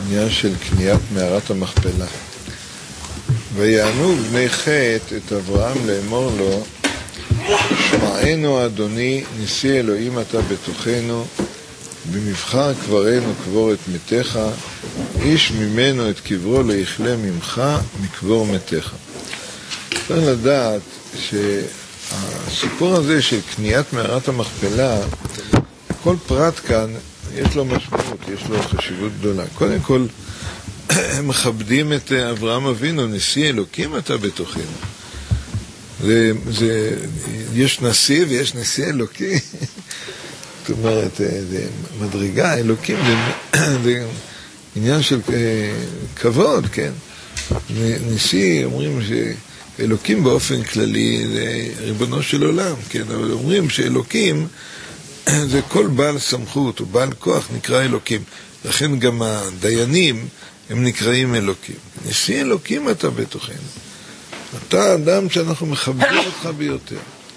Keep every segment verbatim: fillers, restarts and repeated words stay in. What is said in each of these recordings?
עניין של קניית מערת המכפלה. ויענו בני חטא את אברהם לאמור לו, שמענו אדוני, נשיא אלוהים אתה בתוכנו, במבחר קברנו קבור את מתיך, איש ממנו את קברו לא יכלה ממך מקבור מתיך. צריך לדעת שהסיפור הזה של קניית מערת המכפלה, כל פרט כאן יש לו משמעות, יש לו חשיבות גדולה. קודם כל, הם מכבדים את אברהם אבינו, נשיא אלוקים אתה בתוכנו. זה, זה, יש נשיא ויש נשיא אלוקי. זאת אומרת, זה מדרגה, אלוקים, זה, זה עניין של כבוד, כן? נשיא, אומרים שאלוקים באופן כללי זה ריבונו של עולם, כן? אבל אומרים שאלוקים זה כל בעל סמכות, או בעל כוח נקרא אלוקים. לכן גם הדיינים הם נקראים אלוקים. נשיא אלוקים אתה בתוכנו. אתה אדם שאנחנו מכבדים אותך ביותר.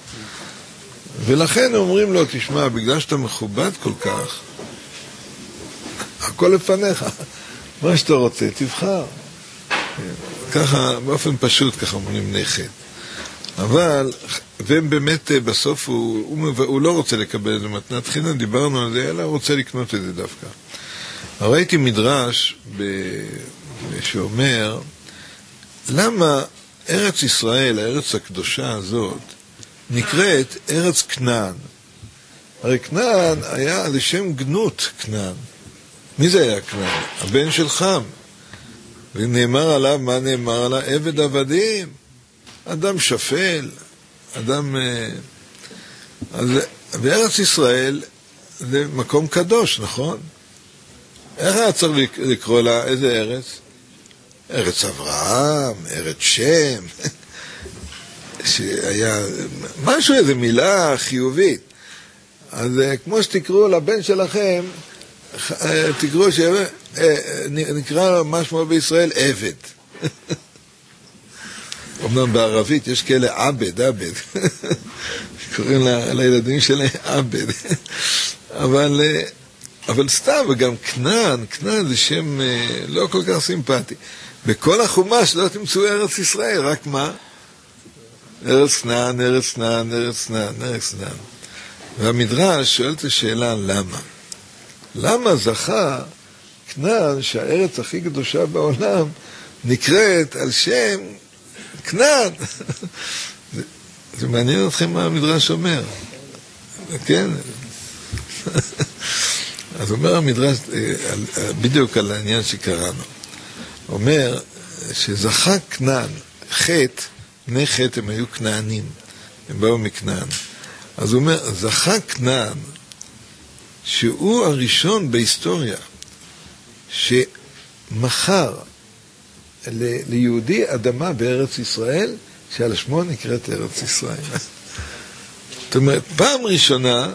ולכן אומרים לו, תשמע, בגלל שאתה מכובד כל כך, הכל לפניך. מה שאתה רוצה, תבחר. ככה, באופן פשוט, ככה אומרים בני חטא. אבל, והם באמת בסוף, הוא, הוא, הוא לא רוצה לקבל את זה מתנת חינם, דיברנו על זה, אלא הוא רוצה לקנות את זה דווקא. ראיתי מדרש ב... שאומר, למה ארץ ישראל, הארץ הקדושה הזאת, נקראת ארץ כנען? הרי כנען היה לשם גנות כנען. מי זה היה כנען? הבן של חם. ונאמר עליו, מה נאמר עליו? עבד עבדים. אדם שפל, אדם... אז בארץ ישראל זה מקום קדוש, נכון? איך היה צריך לקרוא לה? איזה ארץ? ארץ אברהם, ארץ שם, שהיה משהו, איזו מילה חיובית. אז כמו שתקראו לבן שלכם, תקראו שנקרא משהו בישראל עבד. אמנם בערבית יש כאלה עבד, עבד. קוראים לילדים שלהם עבד. אבל... אבל סתם, וגם כנען, כנען זה שם לא כל כך סימפטי. בכל החומש לא תמצאו ארץ ישראל, רק מה? ארץ כנען, ארץ כנען, ארץ כנען, ארץ כנען. והמדרש שואל את השאלה, למה? למה זכה כנען, שהארץ הכי קדושה בעולם, נקראת על שם כנען? זה, זה מעניין אתכם מה המדרש אומר. כן? אז אומר המדרש, בדיוק על העניין שקראנו, אומר שזכה כנען, חטא, בני חטא הם היו כנענים, הם באו מכנען. אז הוא אומר, זכה כנען, שהוא הראשון בהיסטוריה, שמכר ליהודי אדמה בארץ ישראל, שעל שמו נקראת ארץ ישראל. זאת אומרת, פעם ראשונה,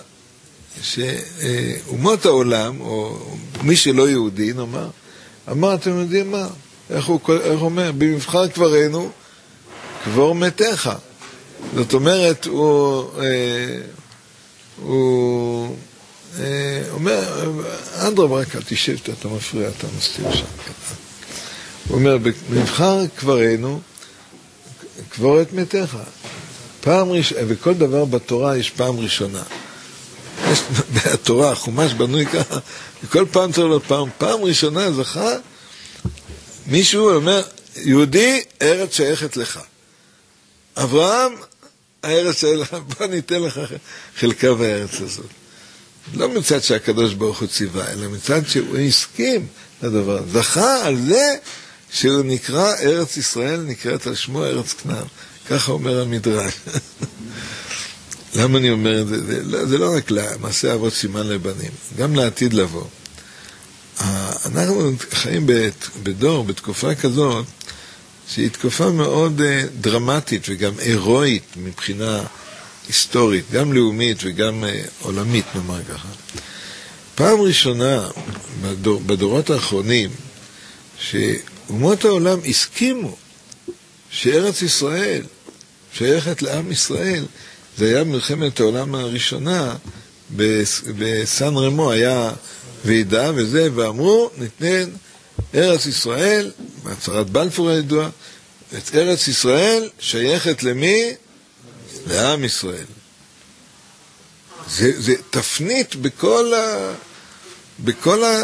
שאומות העולם, או מי שלא יהודי, נאמר, אמר, אתם יודעים מה? איך הוא, איך הוא אומר? במבחר קברנו, קבור מתיך. זאת אומרת, הוא, אה, הוא אה, אומר, אנדרבה, רק אל תשב, אתה מפריע, אתה מסתיר שם. הוא אומר, במבחר קברנו, קבור את מתיך. פעם ראשונה, וכל דבר בתורה יש פעם ראשונה. יש בתורה, החומש בנוי ככה, וכל פעם צריך להיות פעם, פעם ראשונה זכה, מישהו אומר, יהודי, ארץ שייכת לך. אברהם, הארץ שייכת לך, בוא ניתן לך חלקה בארץ הזאת. לא מצד שהקדוש ברוך הוא ציווה, אלא מצד שהוא הסכים לדבר. זכה על זה שהוא נקרא ארץ ישראל, נקראת על שמו ארץ כנען. ככה אומר המדרש. למה אני אומר את זה? זה לא, זה לא רק למעשה אבות סימן לבנים, גם לעתיד לבוא. אנחנו חיים בדור, בתקופה כזאת, שהיא תקופה מאוד דרמטית וגם הירואית מבחינה היסטורית, גם לאומית וגם עולמית, נאמר ככה. פעם ראשונה, בדור, בדורות האחרונים, שאומות העולם הסכימו שארץ ישראל שייכת לעם ישראל, זה היה מלחמת העולם הראשונה, בסן רמו היה ועידה וזה, ואמרו, ניתן ארץ ישראל, בהצהרת בלפור הידועה, את ארץ ישראל שייכת למי? לעם ישראל. זה, זה תפנית בכל, ה, בכל ה,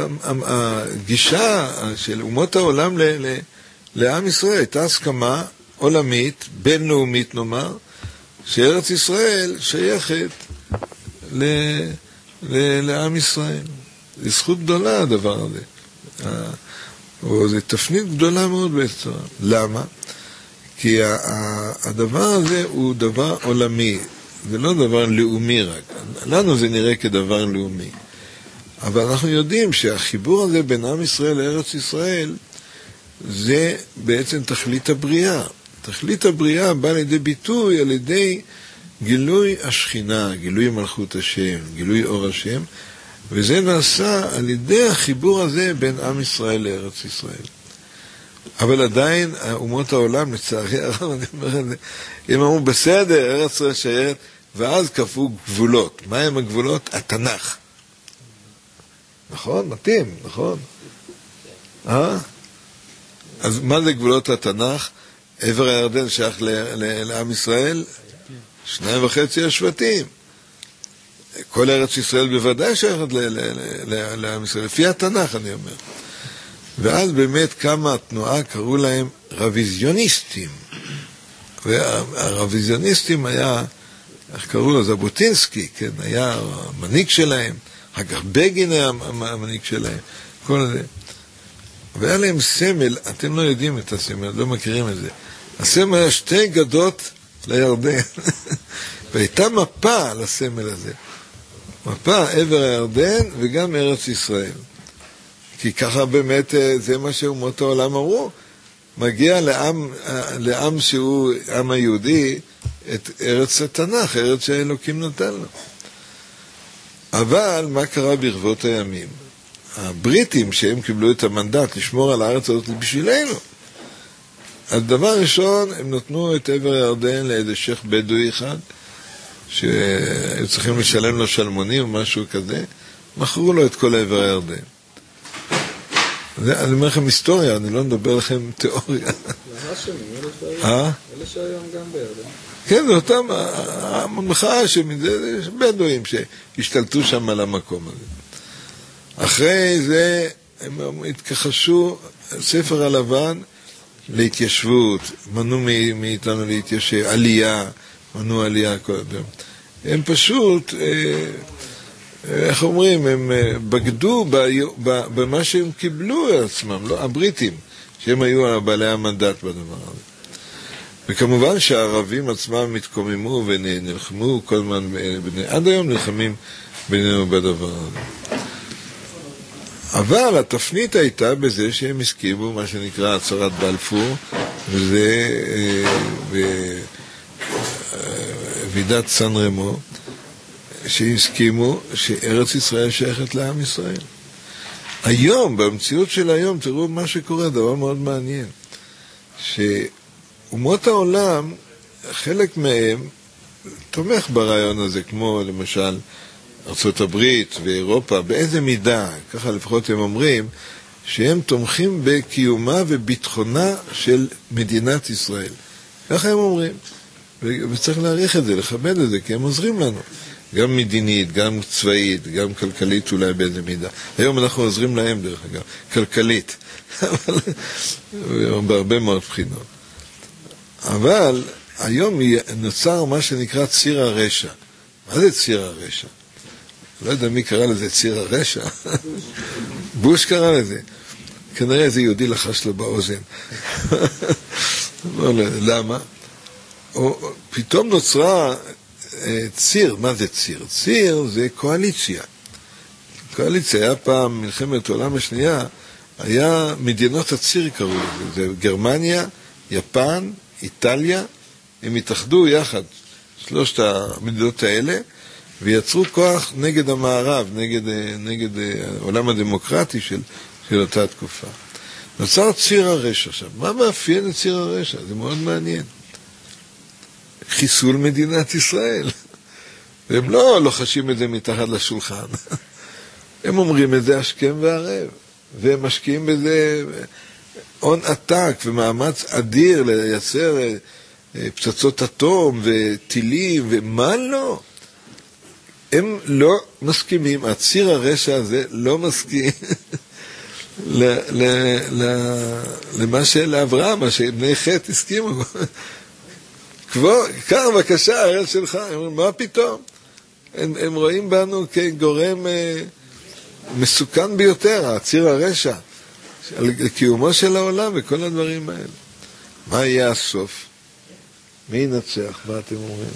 הגישה של אומות העולם ל, ל, לעם ישראל. הייתה הסכמה עולמית, בינלאומית נאמר, שארץ ישראל שייכת ל, ל, לעם ישראל. זו זכות גדולה הדבר הזה. או זו תפנית גדולה מאוד בעצם. למה? כי הדבר הזה הוא דבר עולמי, זה לא דבר לאומי רק. לנו זה נראה כדבר לאומי. אבל אנחנו יודעים שהחיבור הזה בין עם ישראל לארץ ישראל, זה בעצם תכלית הבריאה. תכלית הבריאה באה לידי ביטוי על ידי גילוי השכינה, גילוי מלכות השם, גילוי אור השם, וזה נעשה על ידי החיבור הזה בין עם ישראל לארץ ישראל. אבל עדיין אומות העולם, לצערי הרב, אני אומר את זה, הם אמרו בסדר, ארץ ישראל שייכת, ואז קבעו גבולות. מה הם הגבולות? התנ"ך. נכון? מתאים, נכון? אה? אז מה זה גבולות התנ"ך? עבר הירדן שייך לעם ישראל? שניים וחצי השבטים. כל ארץ ישראל בוודאי שייכת לעם ישראל, לפי התנ"ך אני אומר. ואז באמת קמה התנועה, קראו להם רוויזיוניסטים. והרוויזיוניסטים היה, איך קראו לו? ז'בוטינסקי, כן, היה המנהיג שלהם, אחר כך בגין היה המנהיג שלהם, כל זה. והיה להם סמל, אתם לא יודעים את הסמל, לא מכירים את זה. הסמל היה שתי גדות לירדן, והייתה מפה לסמל הזה. מפה עבר הירדן וגם ארץ ישראל. כי ככה באמת זה מה שאומות העולם אמרו, מגיע לעם, לעם שהוא עם היהודי את ארץ התנ"ך, ארץ שהאלוקים נתן לו. אבל מה קרה ברבות הימים? הבריטים שהם קיבלו את המנדט לשמור על הארץ הזאת בשבילנו, אז דבר ראשון הם נתנו את עבר הירדן לאיזה שייך בדואי אחד, שהיו צריכים לשלם לו שלמונים או משהו כזה, מכרו לו את כל עבר הירדן. אני אומר לכם היסטוריה, אני לא מדבר לכם תיאוריה. אלה שהיום גם בירדן. כן, זה אותם, המחאה שמזה, זה בדואים שהשתלטו שם על המקום הזה. אחרי זה הם התכחשו, ספר הלבן להתיישבות, מנעו מאיתנו להתיישב, עלייה, מנעו עלייה כל הזמן. הם פשוט, איך אומרים, הם בגדו במה שהם קיבלו על עצמם, לא, הבריטים, שהם היו בעלי המנדט בדבר הזה. וכמובן שהערבים עצמם מתקוממו ונלחמו כל הזמן, עד היום נלחמים בינינו בדבר הזה. אבל התפנית הייתה בזה שהם הסכימו מה שנקרא הצהרת בלפור, וזה בוועידת סן רמו, שהסכימו שארץ ישראל שייכת לעם ישראל. היום, במציאות של היום, תראו מה שקורה, דבר מאוד מעניין, שאומות העולם, חלק מהם תומך ברעיון הזה, כמו למשל ארצות הברית ואירופה, באיזה מידה, ככה לפחות הם אומרים, שהם תומכים בקיומה וביטחונה של מדינת ישראל. ככה הם אומרים. וצריך להעריך את זה, לכבד את זה, כי הם עוזרים לנו. גם מדינית, גם צבאית, גם כלכלית אולי באיזה מידה. היום אנחנו עוזרים להם דרך אגב, כלכלית. בהרבה מאוד בחינות. אבל היום נוצר מה שנקרא ציר הרשע. מה זה ציר הרשע? לא יודע מי קרא לזה ציר הרשע. בוש קרא לזה. כנראה איזה יהודי לחש לו באוזן. למה? או, פתאום נוצרה ציר. מה זה ציר? ציר זה קואליציה. קואליציה היה פעם מלחמת העולם השנייה, היה מדינות הציר קראו לזה. זה גרמניה, יפן, איטליה, הם התאחדו יחד, שלושת המדינות האלה, ויצרו כוח נגד המערב, נגד, נגד העולם הדמוקרטי של, של אותה תקופה. נוצר ציר הרשע עכשיו. מה מאפיין את ציר הרשע? זה מאוד מעניין. חיסול מדינת ישראל. והם לא לוחשים את זה מתחת לשולחן. הם אומרים את זה השכם והערב. והם משקיעים בזה הון עתק ומאמץ אדיר לייצר פצצות אטום וטילים ומה לא. הם לא מסכימים, הציר הרשע הזה לא מסכים ל, ל, ל, למה שלאברהם, מה שבני חטא הסכימו. כבר, קח בבקשה, הארץ שלך. הם אומרים, מה פתאום? הם, הם רואים בנו כגורם אה, מסוכן ביותר, הציר הרשע, על קיומו של העולם וכל הדברים האלה. מה יהיה הסוף? מי ינצח? מה אתם אומרים?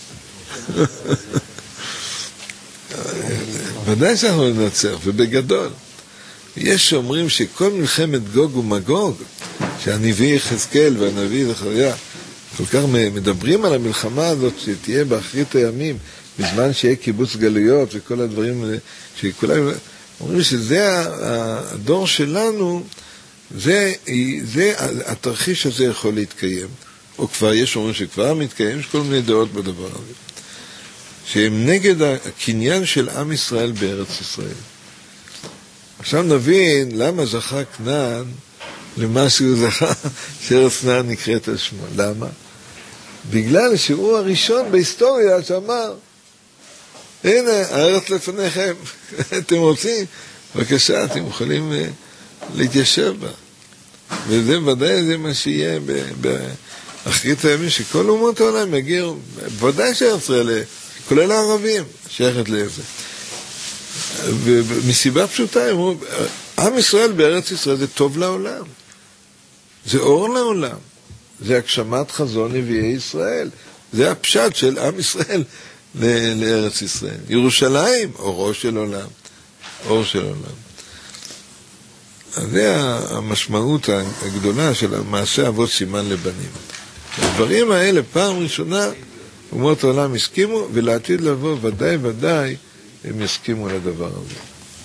ודאי שאנחנו ננצח, ובגדול. יש שאומרים שכל מלחמת גוג ומגוג, שהנביא יחזקאל והנביא זכריה כל כך מדברים על המלחמה הזאת שתהיה באחרית הימים, בזמן שיהיה קיבוץ גלויות וכל הדברים שכולם אומרים שזה הדור שלנו, זה, זה התרחיש הזה יכול להתקיים, או כבר יש אומרים שכבר מתקיים, יש כל מיני דעות בדבר הזה, שהם נגד הקניין של עם ישראל בארץ ישראל. עכשיו נבין למה זכה כנען למה שהוא זכה שארץ כנען נקראת על שמו. למה? בגלל שהוא הראשון בהיסטוריה שאמר, הנה, הארץ לפניכם, אתם רוצים? בבקשה, אתם יכולים להתיישב בה. וזה ודאי זה מה שיהיה באחרית הימים, שכל אומות העולם יגיעו, ודאי שארץ ישראל, כולל הערבים, שייכת לזה. ומסיבה פשוטה, עם ישראל בארץ ישראל זה טוב לעולם. זה אור לעולם. זה הגשמת חזון נביאי ישראל. זה הפשט של עם ישראל לארץ ישראל. ירושלים, אורו של עולם. אור של עולם. אז זה המשמעות הגדולה של המעשה אבות סימן לבנים. הדברים האלה פעם ראשונה אומות העולם הסכימו, ולעתיד לבוא ודאי ודאי הם יסכימו לדבר הזה.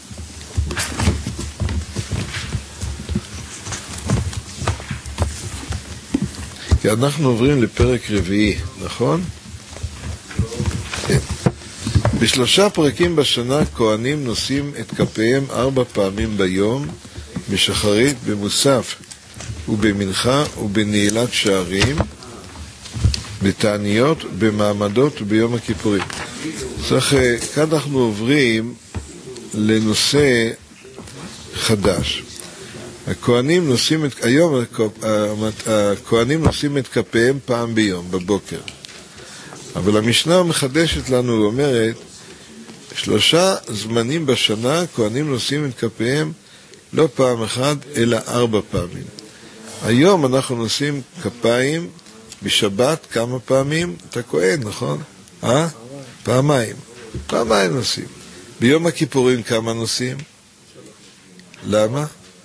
כי אנחנו עוברים לפרק רביעי, נכון? כן. בשלושה פרקים בשנה כהנים נושאים את כפיהם ארבע פעמים ביום, בשחרית, במוסף ובמנחה ובנעילת שערים, בתעניות, במעמדות וביום הכיפורים. צריך, כאן אנחנו עוברים לנושא חדש. הכהנים נושאים את, היום הכהנים נושאים את כפיהם פעם ביום, בבוקר. אבל המשנה מחדשת לנו ואומרת, שלושה זמנים בשנה כהנים נושאים את כפיהם לא פעם אחת, אלא ארבע פעמים. היום אנחנו נושאים כפיים בשבת כמה פעמים? אתה כהן, נכון? אה? פעמיים. פעמיים נושאים. ביום הכיפורים כמה נושאים? למה?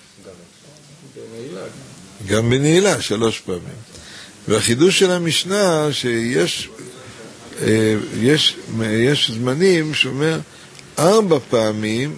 גם בנעילה, שלוש פעמים. והחידוש של המשנה שיש יש, יש זמנים שאומר ארבע פעמים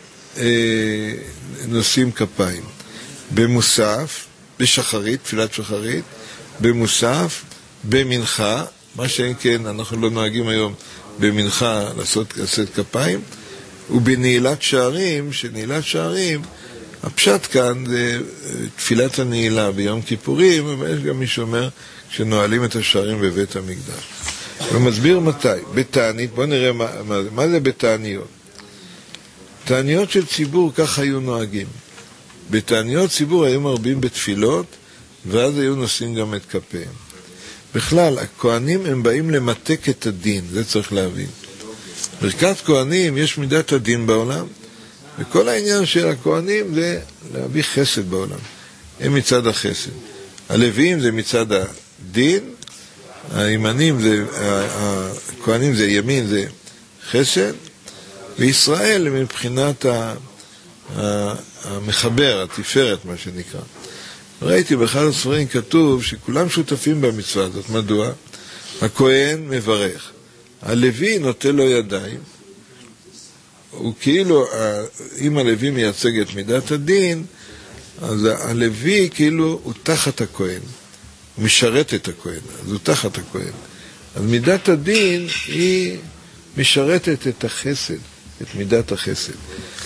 נושאים כפיים. במוסף, בשחרית, תפילת שחרית, במוסף, במנחה, מה שאין כן, אנחנו לא נוהגים היום במנחה לעשות, לעשות כפיים, ובנעילת שערים, שנעילת שערים, הפשט כאן זה תפילת הנעילה ביום כיפורים, אבל יש גם מי שאומר שנועלים את השערים בבית המקדש. ומסביר מתי, בתענית, בואו נראה מה, מה, מה זה בתעניות. תעניות של ציבור כך היו נוהגים. בתעניות ציבור היו מרבים בתפילות, ואז היו נושאים גם את כפיהם. בכלל, הכהנים הם באים למתק את הדין, זה צריך להבין. ברכת כהנים יש מידת הדין בעולם, וכל העניין של הכהנים זה להביא חסד בעולם. הם מצד החסד. הלוויים זה מצד הדין, הימנים זה, הכהנים זה ימין זה חסד, וישראל מבחינת המחבר, התפארת מה שנקרא. ראיתי באחד הספרים כתוב שכולם שותפים במצווה הזאת. מדוע? הכהן מברך, הלוי נוטה לו ידיים, הוא כאילו, אם הלוי מייצג את מידת הדין, אז הלוי כאילו הוא תחת הכהן, הוא משרת את הכהן, אז הוא תחת הכהן. אז מידת הדין היא משרתת את החסד, את מידת החסד.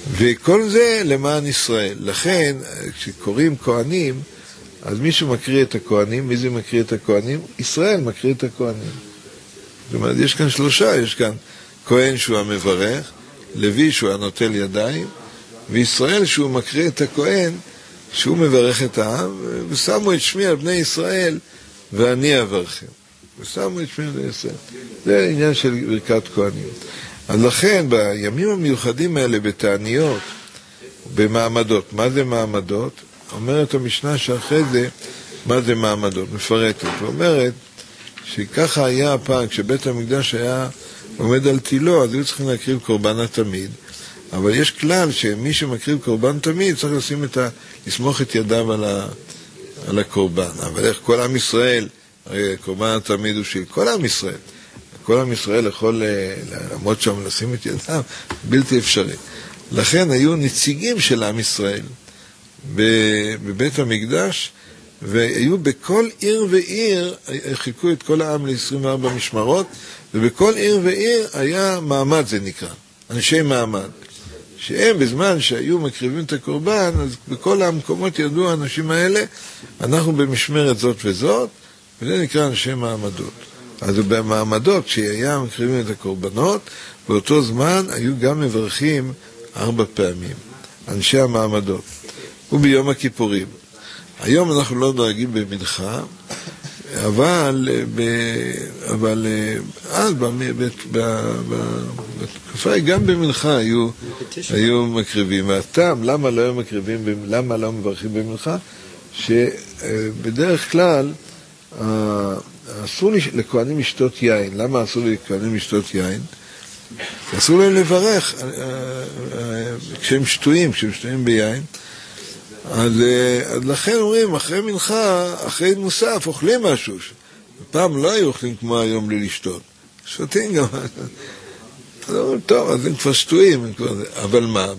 וכל זה למען ישראל. לכן, כשקוראים כהנים, אז מישהו מקריא את הכהנים. מי זה מקריא את הכהנים? ישראל מקריא את הכהנים. זאת אומרת, יש כאן שלושה, יש כאן כהן שהוא המברך, לוי שהוא הנוטל ידיים, וישראל שהוא מקריא את הכהן, שהוא מברך את העם, ושמו את שמי על בני ישראל, ואני אברכם. ושמו את שמי על בני ישראל. זה עניין של ברכת כהנים. אז לכן, בימים המיוחדים האלה, בתעניות, במעמדות, מה זה מעמדות? אומרת המשנה שאחרי זה, מה זה מעמדות? מפרטת. ואומרת, שככה היה הפעם, כשבית המקדש היה עומד על תילו, אז היו צריכים להקריב קורבן התמיד. אבל יש כלל שמי שמקריב קורבן תמיד צריך לשים את ה... לסמוך את ידיו על, ה... על הקורבן. אבל איך כל עם ישראל, קורבן התמיד הוא של כל עם ישראל. כל עם ישראל יכול לעמוד שם, לשים את ידיו, בלתי אפשרי. לכן היו נציגים של עם ישראל בבית המקדש, והיו בכל עיר ועיר, חיכו את כל העם ל-עשרים וארבע משמרות, ובכל עיר ועיר היה מעמד, זה נקרא, אנשי מעמד. שהם בזמן שהיו מקריבים את הקורבן, אז בכל המקומות ידעו האנשים האלה, אנחנו במשמרת זאת וזאת, וזה נקרא אנשי מעמדות. אז במעמדות, כשהיה מקריבים את הקורבנות, באותו זמן היו גם מברכים ארבע פעמים, אנשי המעמדות. וביום הכיפורים. היום אנחנו לא דואגים במנחה, אבל, ב, אבל אז בתקופה גם במנחה היו, היו מקריבים. והטעם, למה לא היו מקריבים, למה לא מברכים במנחה? שבדרך כלל אסור לכהנים לשתות יין. למה אסור לכהנים לשתות יין? אסור להם לברך כשהם שטויים, כשהם שטויים ביין. אז, אז לכן אומרים, אחרי מנחה, אחרי מוסף, אוכלים משהו. פעם לא היו אוכלים כמו היום בלי לשתות. שותים גם. אז אומרים, טוב, אז הם כבר שטויים. אבל מה,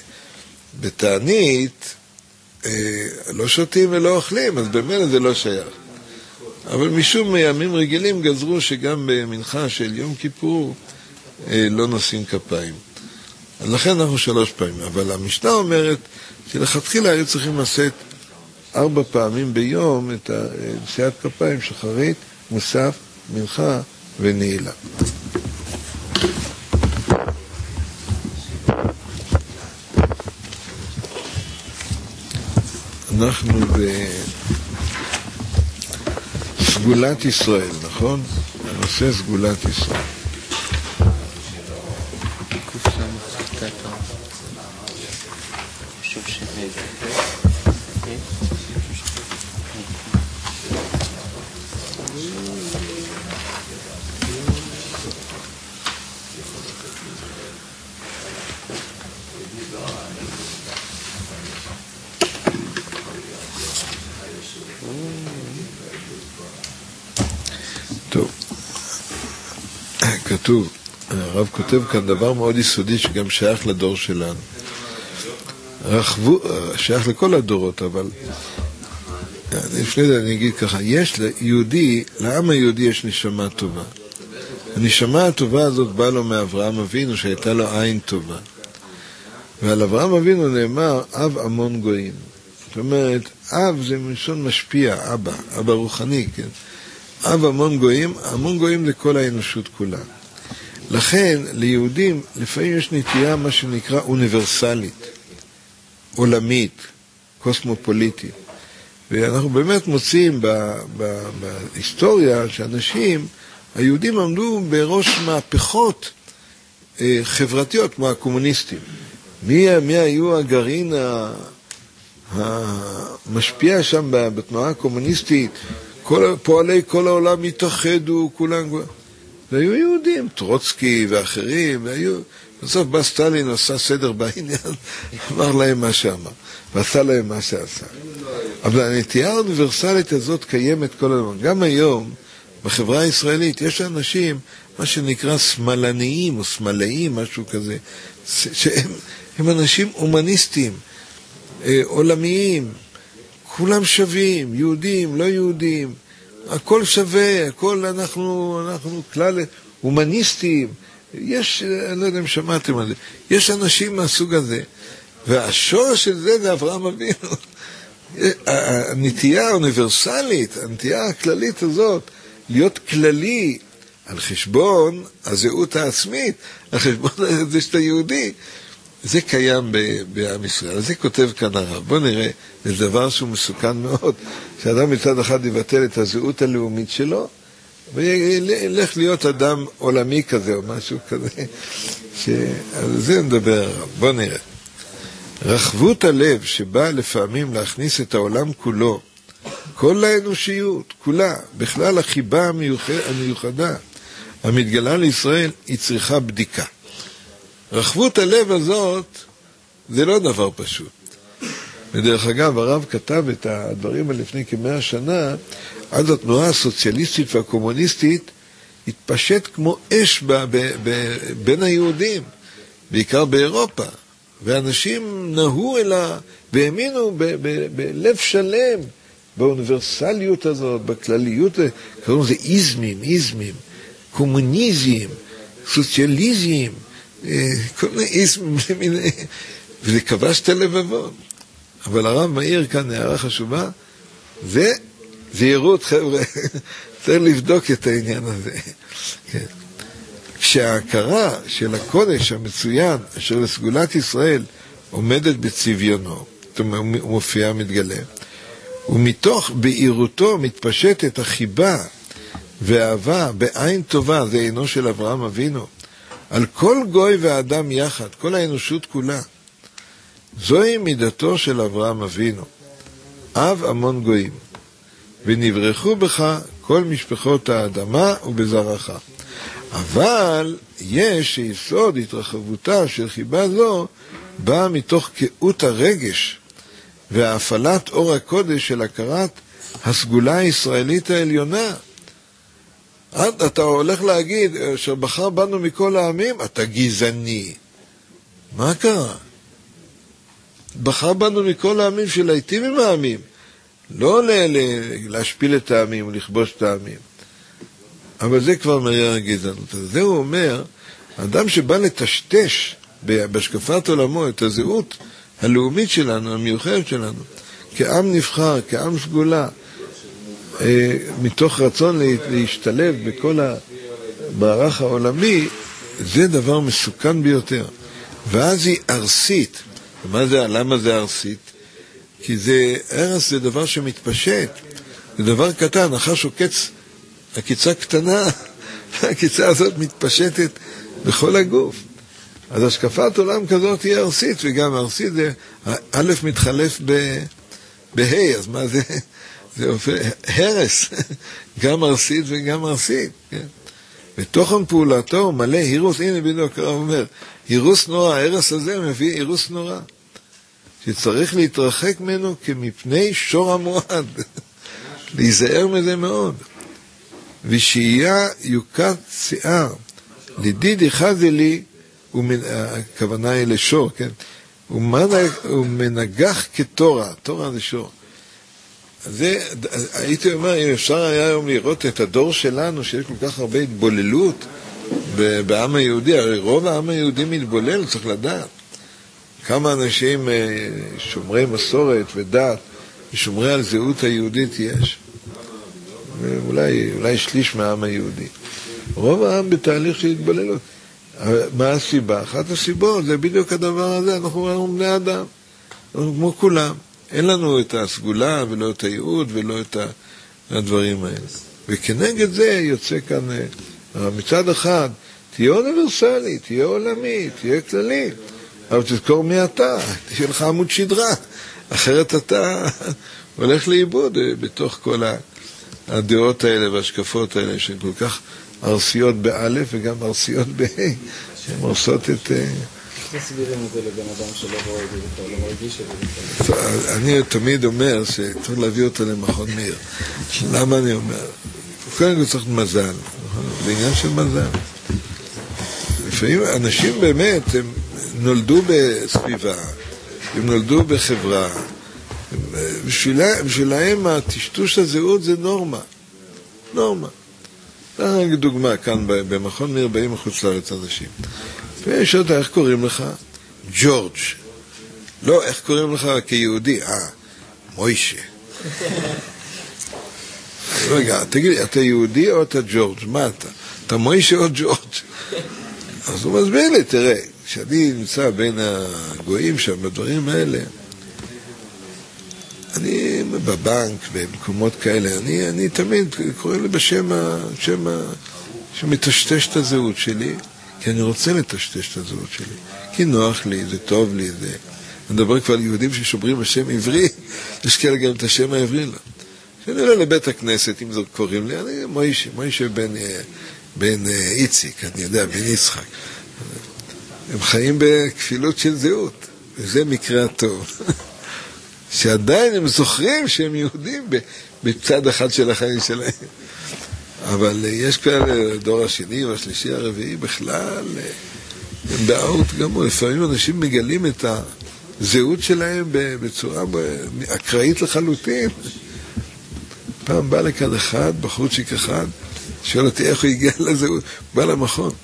בתענית, לא שותים ולא אוכלים, אז במילא זה לא שייך. אבל משום מימים רגילים גזרו שגם במנחה של יום כיפור לא נושאים כפיים. אז לכן אנחנו שלוש פעמים. אבל המשנה אומרת, שלכתחילה היו צריכים לשאת ארבע פעמים ביום את נשיאת כפיים, שחרית, מוסף, מנחה ונעילה. אנחנו בסגולת ישראל, נכון? הנושא סגולת ישראל. טוב, כתוב, הרב כותב כאן דבר מאוד יסודי שגם שייך לדור שלנו. רחבו, שייך לכל הדורות, אבל לפני זה אני אגיד ככה, יש ליהודי, לעם היהודי יש נשמה טובה. הנשמה הטובה הזאת באה לו מאברהם אבינו שהייתה לו עין טובה. ועל אברהם אבינו נאמר אב המון גויים. זאת אומרת, אב זה מלשון משפיע, אבא, אבא רוחני, כן? אב המון גויים, המון גויים זה כל האנושות כולה. לכן ליהודים לפעמים יש נטייה מה שנקרא אוניברסלית, עולמית, קוסמופוליטית. ואנחנו באמת מוצאים ב- ב- בהיסטוריה שאנשים, היהודים עמדו בראש מהפכות אה, חברתיות כמו הקומוניסטים. מי, מי היו הגרעין ה- המשפיע שם בתנועה הקומוניסטית? כל, פועלי כל העולם התאחדו, כולם... והיו יהודים, טרוצקי ואחרים, והיו... בסוף בא סטלין, עשה סדר בעניין, אמר להם מה שאמר, ועשה להם מה שעשה. אבל הנטייה האוניברסלית הזאת קיימת כל הזמן. גם היום, בחברה הישראלית, יש אנשים, מה שנקרא שמאלניים או שמאליים, משהו כזה, שהם הם אנשים הומניסטיים, עולמיים, כולם שווים, יהודים, לא יהודים, הכל שווה, הכל אנחנו, אנחנו כלל הומניסטים, יש, אני לא יודע אם שמעתם על זה, יש אנשים מהסוג הזה, והשורש של זה זה אברהם אבינו. הנטייה האוניברסלית, הנטייה הכללית הזאת, להיות כללי על חשבון הזהות העצמית, על חשבון זה שאתה יהודי, זה קיים בעם ישראל. זה כותב כאן הרב. בוא נראה, זה דבר שהוא מסוכן מאוד, שאדם מצד אחד יבטל את הזהות הלאומית שלו, וילך להיות אדם עולמי כזה או משהו כזה, שעל זה נדבר הרב. בוא נראה. רחבות הלב שבאה לפעמים להכניס את העולם כולו, כל האנושיות, כולה, בכלל החיבה המיוחדה, המתגלה לישראל, היא צריכה בדיקה. רחבות הלב הזאת, זה לא דבר פשוט. ודרך אגב, הרב כתב את הדברים האלה לפני כמאה שנה, אז התנועה הסוציאליסטית והקומוניסטית התפשט כמו אש ב- ב- ב- בין היהודים, בעיקר באירופה. ואנשים נהו אליה והאמינו ב- ב- בלב שלם, באוניברסליות הזאת, בכלליות, קראו לזה איזמים, איזמים, קומוניזם, סוציאליזם, כל מיני איזמים, וזה כבש את הלבבות. אבל הרב מאיר כאן הערה חשובה, זה זהירות חבר'ה, צריך לבדוק את העניין הזה. כן. כשההכרה של הקודש המצוין, אשר לסגולת ישראל, עומדת בצביונו, זאת אומרת, הוא מופיע, מתגלה, ומתוך בהירותו מתפשטת החיבה והאהבה בעין טובה, זה עינו של אברהם אבינו, על כל גוי ואדם יחד, כל האנושות כולה. זוהי מידתו של אברהם אבינו, אב המון גויים, ונברחו בך כל משפחות האדמה ובזרעך. אבל יש שיסוד התרחבותה של חיבה זו באה מתוך קהות הרגש והפעלת אור הקודש של הכרת הסגולה הישראלית העליונה. אתה הולך להגיד שבחר בנו מכל העמים, אתה גזעני. מה קרה? בחר בנו מכל העמים שלהיטיב עם העמים, לא להשפיל את העמים ולכבוש את העמים. אבל זה כבר מראה הגזענות. אז זה הוא אומר, אדם שבא לטשטש בהשקפת עולמו את הזהות הלאומית שלנו, המיוחדת שלנו, כעם נבחר, כעם סגולה, מתוך רצון להשתלב בכל המערך העולמי, זה דבר מסוכן ביותר. ואז היא ארסית. ומה זה, למה זה ארסית? כי זה, ארס זה דבר שמתפשט. זה דבר קטן, נחש עוקץ, הקיצה קטנה, הקיצה הזאת מתפשטת בכל הגוף. אז השקפת עולם כזאת היא ארסית, וגם ארסית זה, א' מתחלף בה', אז מה זה? זה הופך, הרס, גם ארסית וגם ארסית. כן? בתוכן פעולתו הוא מלא הירוס, הנה בדיוק הרב אומר, הירוס נורא, ההרס הזה מביא הירוס נורא, שצריך להתרחק ממנו כמפני שור המועד, להיזהר מזה מאוד. ושיהיה יוקת שיער, לדיד אחד לי, הכוונה היא לשור, כן? הוא מנגח כתורה, תורה זה שור. זה, הייתי אומר, אם אפשר היה היום לראות את הדור שלנו, שיש כל כך הרבה התבוללות בעם היהודי, הרי רוב העם היהודי מתבולל, צריך לדעת. כמה אנשים שומרי מסורת ודת, ושומרי על זהות היהודית יש. אולי, אולי שליש מהעם היהודי. רוב העם בתהליך של התבוללות. מה הסיבה? אחת הסיבות, זה בדיוק הדבר הזה, אנחנו אומרים בני אדם. אנחנו כמו כולם. אין לנו את הסגולה ולא את הייעוד ולא את הדברים האלה. וכנגד זה יוצא כאן, מצד אחד, תהיה אוניברסלי, תהיה עולמי, תהיה כללי, אבל תזכור מי אתה, תהיה לך עמוד שדרה, אחרת אתה הולך לאיבוד בתוך כל הדעות האלה והשקפות האלה, שהן כל כך ארסיות באלף וגם ארסיות בה', שהן עושות את... תסבירים את זה לבן אדם שלא רואה את זה בכלל, לא מרגיש את זה בכלל. אני תמיד אומר שצריך להביא אותו למכון מאיר. למה אני אומר? קודם כל צריך מזל, זה עניין של מזל. לפעמים אנשים באמת, הם נולדו בסביבה, הם נולדו בחברה, בשבילהם הטשטוש הזהות זה נורמה, נורמה. רק דוגמה, כאן במכון מאיר באים מחוץ לארץ אנשים. ויש אותה, איך קוראים לך? ג'ורג'. לא, איך קוראים לך כיהודי? אה, מוישה. רגע, תגיד לי, אתה יהודי או אתה ג'ורג'? מה אתה? אתה מוישה או ג'ורג'? אז הוא מסביר לי, תראה, כשאני נמצא בין הגויים שם, בדברים האלה, אני בבנק, במקומות כאלה, אני, אני תמיד קורא לי בשם ה, שם ה, שמטשטש את הזהות שלי, כי אני רוצה לטשטש את הזהות שלי, כי נוח לי, זה טוב לי, זה... אני מדבר כבר על יהודים ששומרים בשם עברי, יש כאלה גם את השם העברי לה. כשאני עולה לבית הכנסת, אם זאת קוראים לי, אני מוישה, מוישה בן, בן איציק, אני יודע, בן יצחק. הם חיים בכפילות של זהות, וזה מקרה הטוב. שעדיין הם זוכרים שהם יהודים בצד אחד של החיים שלהם. אבל יש כאלה, דור השני והשלישי הרביעי בכלל, הם באוט גמור. לפעמים אנשים מגלים את הזהות שלהם בצורה אקראית לחלוטין. פעם בא לכאן אחד, בחורצ'יק אחד, שואל אותי איך הוא הגיע לזהות, בא למכון.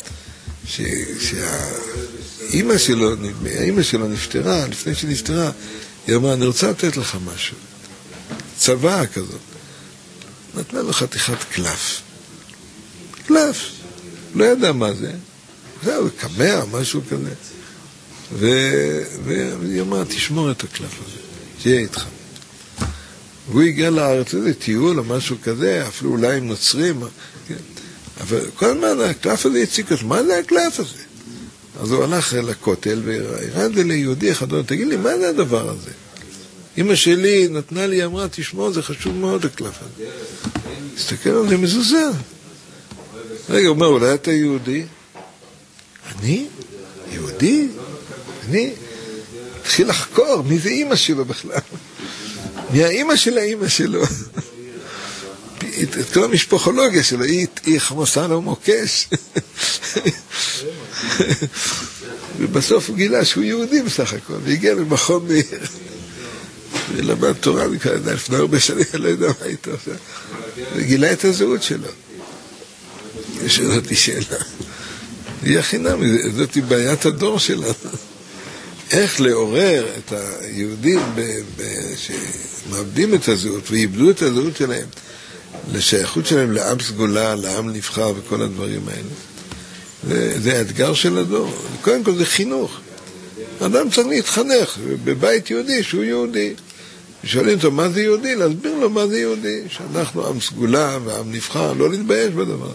שהאימא שלו, האימא שלו נפטרה, לפני שנפטרה, היא אמרה, אני רוצה לתת לך משהו. צבא כזאת. נתנה לו חתיכת קלף. קלף. לא ידע מה זה. זהו, קמע, משהו כזה. והיא אמרה, תשמור את הקלף הזה. שיהיה איתך. והוא הגיע לארץ, איזה טיול או משהו כזה, אפילו אולי עם נוצרים. אבל כל הזמן הקלף הזה הציק, אז מה זה הקלף הזה? אז הוא הלך לכותל והראה זה ליהודי אחד, תגיד לי, מה זה הדבר הזה? אמא שלי נתנה לי, אמרה, תשמעו, זה חשוב מאוד הקלף הזה. תסתכל על זה מזוזר. רגע, הוא אומר, אולי אתה יהודי? אני? יהודי? אני? התחיל לחקור, מי זה אמא שלו בכלל? מי האמא של האמא שלו? את כל המשפחולוגיה שלו, היא חמוסה לו מוקש. ובסוף הוא גילה שהוא יהודי בסך הכל, והגיע למכון מאיר. ולמד תורה, לפני הרבה שנים, לא יודע מה איתו. וגילה את הזהות שלו. שאלתי שאלה. היא החינם, זאת בעיית הדור שלנו. איך לעורר את היהודים שמאבדים את הזהות ואיבדו את הזהות שלהם, לשייכות שלהם לעם סגולה, לעם נבחר וכל הדברים האלה. זה, זה האתגר של הדור. קודם כל זה חינוך. אדם צריך להתחנך בבית יהודי שהוא יהודי. שואלים אותו מה זה יהודי, להסביר לו מה זה יהודי. שאנחנו עם סגולה ועם נבחר, לא להתבייש בדבר.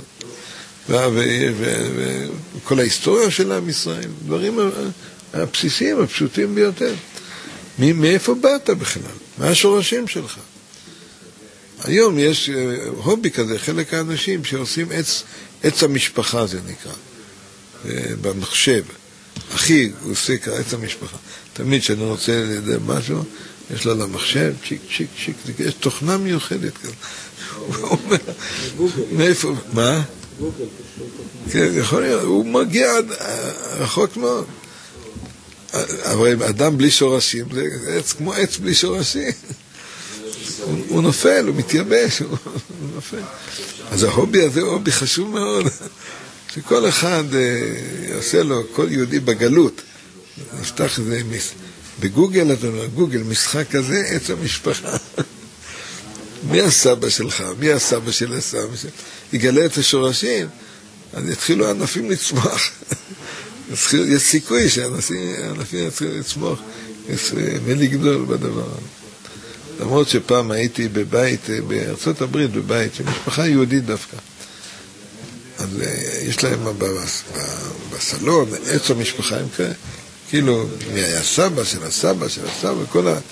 וכל ההיסטוריה של עם ישראל, דברים הבסיסיים, הפשוטים ביותר. מאיפה באת בכלל? מה השורשים שלך? היום יש הובי כזה, חלק האנשים שעושים עץ, עץ המשפחה זה נקרא, במחשב. אחי, הוא עושה עץ המשפחה. תמיד שאני רוצה לדעת משהו, יש לו למחשב, צ'יק, צ'יק, צ'יק, יש תוכנה מיוחדת כזה. הוא אומר, מאיפה, מה? גוגל. כן, יכול להיות, הוא מגיע רחוק מאוד. אבל אדם בלי שורשים, זה עץ כמו עץ בלי שורשים. הוא נופל, הוא מתייבש, הוא נופל. אז ההובי הזה הוא הובי חשוב מאוד, שכל אחד יעשה לו, כל יהודי בגלות, נפתח את זה בגוגל, אתה אומר, גוגל, משחק כזה, עץ המשפחה. מי הסבא שלך? מי הסבא של הסבא שלך? יגלה את השורשים, אז יתחילו הענפים לצמוח. יש סיכוי שהענפים יתחילו לצמוח ולגדול בדבר. למרות שפעם הייתי בבית, בארצות הברית, בבית, שמשפחה יהודית דווקא. אז יש להם בסלון, עץ המשפחה, הם כאלה, כאילו, מי היה סבא של הסבא של הסבא, כל ה...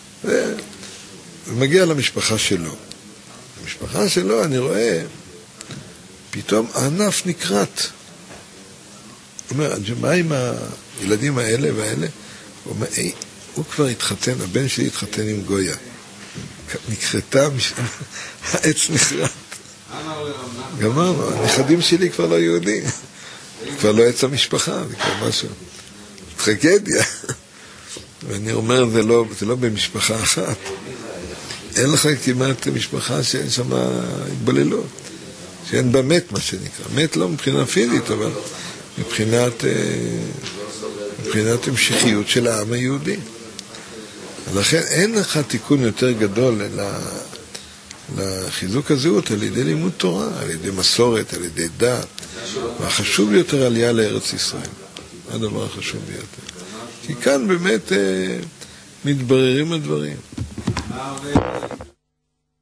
ומגיע למשפחה שלו. המשפחה שלו, אני רואה, פתאום הענף נקרט. הוא אומר, מה עם הילדים האלה והאלה? הוא אומר, אי, הוא כבר התחתן, הבן שלי התחתן עם גויה. נקרתה, העץ נחרט. גמרנו, הנכדים שלי כבר לא יהודים. כבר לא עץ המשפחה, זה כבר משהו. טרגדיה. ואני אומר, זה לא, זה לא במשפחה אחת. אין לך כמעט משפחה שאין שם התבוללות. שאין בה מת, מה שנקרא. מת לא מבחינה פיזית, אבל מבחינת, מבחינת המשכיות של העם היהודי. לכן אין לך תיקון יותר גדול לחיזוק הזהות על ידי לימוד תורה, על ידי מסורת, על ידי דת. והחשוב ביותר עלייה לארץ ישראל. הדבר החשוב ביותר. כי כאן באמת מתבררים הדברים.